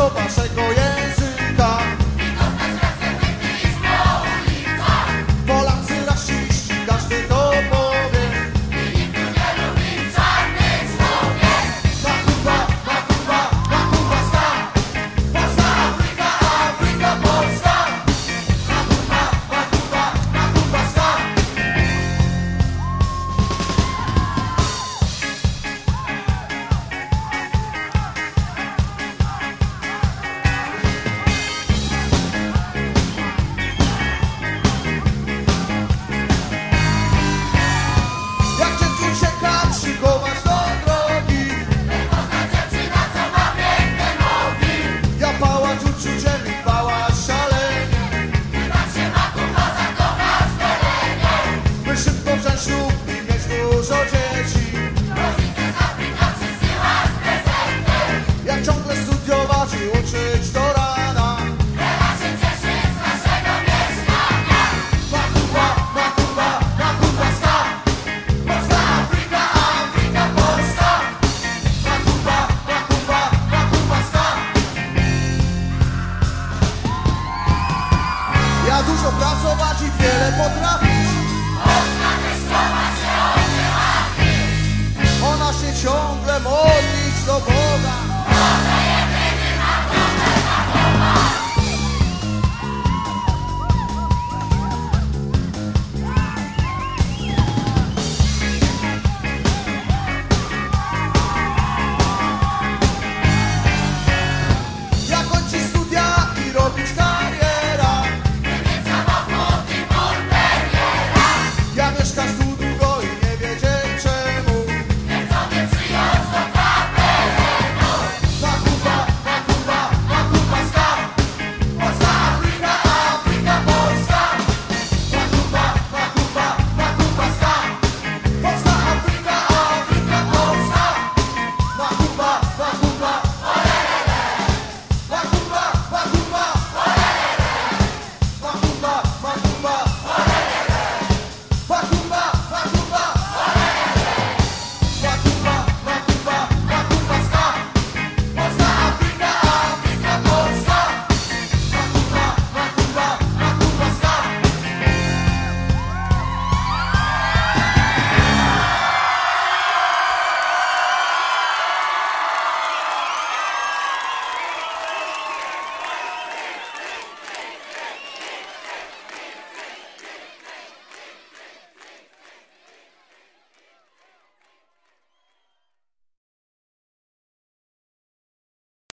do waszego języka. Polacy rasiści, każdy to powie. Makumba, Makumba, Makumba ska. Polska Afryka, Afryka Polska. Makumba, Makumba, Makumba ska. Jak dziecku uciekać, szykować do drogi. Ja pałacz uczuciem i pałacz szalenie. My szybko wziąć ślub i mieć dużo dzieci. Jak ciągle studiować i uczyć do rana. Makumba, Makumba, Makumba ska. Polska Afryka, Afryka Polska. Makumba, Makumba, Makumba ska. Ja dużo pracować i wiele potrafić. Ona się ciągle modlić do Boga.